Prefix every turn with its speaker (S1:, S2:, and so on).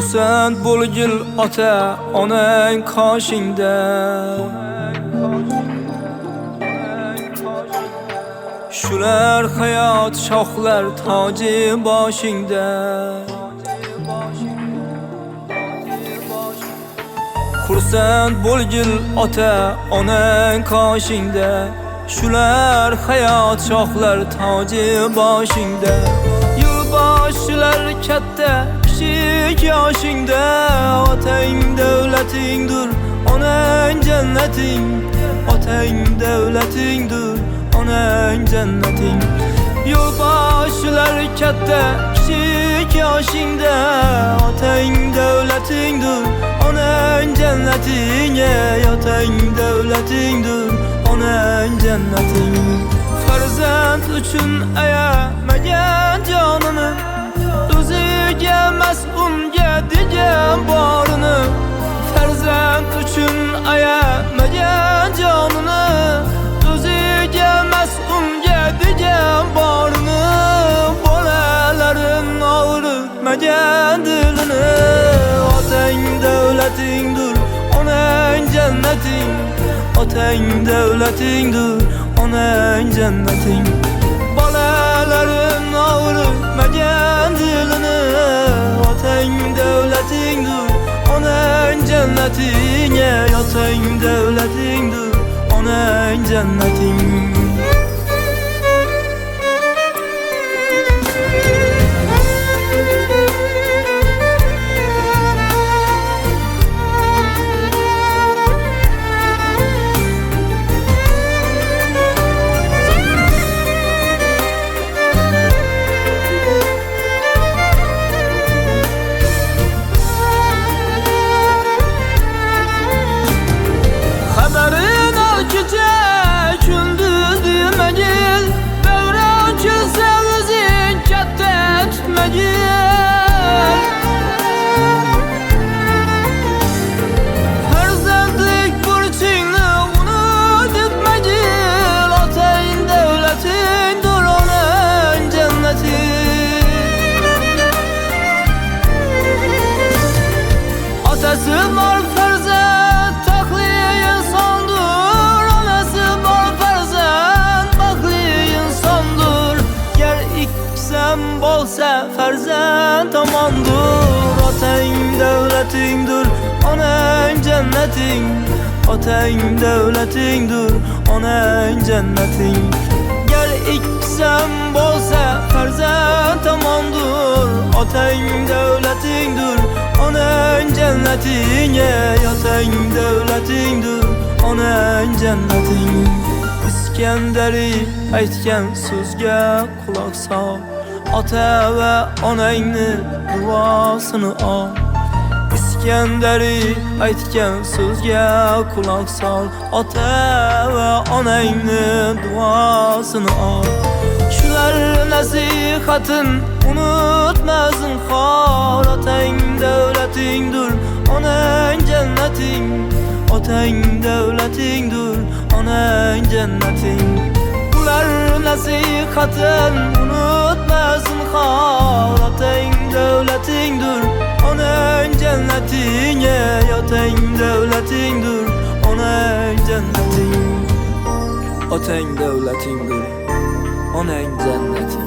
S1: Xursand bo'lgil ota onang qoshingda. Shular hayot shohlar toji boshingda. Xursand bo'lgil ota onang qoshingda. Shular hayot shohlar toji boshingda. Yurtboshlar katta kichik yoshingda. Otang davlatingdir, onang jannating. Otang davlatingdir, onang jannating. Yurtboshlar katta kichik yoshingda. Otang davlatingdir, onang jannating. Otang davlatingdir, onang jannating. Farzand uchun ayamagan jonini, o'ziga mas'ulga degan borini. Farzand uchun ayamagan jonini, o'ziga mas'ulga degan borini. Bolalarin og'ritmagan dilini. Otang davlatingdir, onang jannating. Otang davlatingdir, onang jannating. Bolalarin og'ritmagan dilini. Otang davlatingdir, onang jannating. Otang davlatingdir, onang jannating. Farzandlik burchingni unutmagil. Otang davlatingdir, onang jannating. Otasi bor farzand taqli insondir. Onasi bor farzand baxtli insondir. Gar ikkisam bo'lsa farzand tomondir. Otang davlatingdir, onang jannating. Otang davlatingdir, onang jannating. Gar ikkisam bo'lsa farzand tomondir. Otang davlatingdir, onang jannating. Otang davlatingdir, onang jannating. Iskandari aytgan so'zga quloq sol. Ota va onangni duosini ol. Iskandari aytgan so'zga quloq sol. Ota va onangni duosini ol. Shular nasihatin unutma zinhor. Otang davlatingdir, onang jannating. Otang davlatingdir, onang jannating. Ular nasihatin unutma zinhor. Otang davlatingdir, onang jannating. Otang davlatingdir, onang jannating. Otang davlatingdir, onang jannating.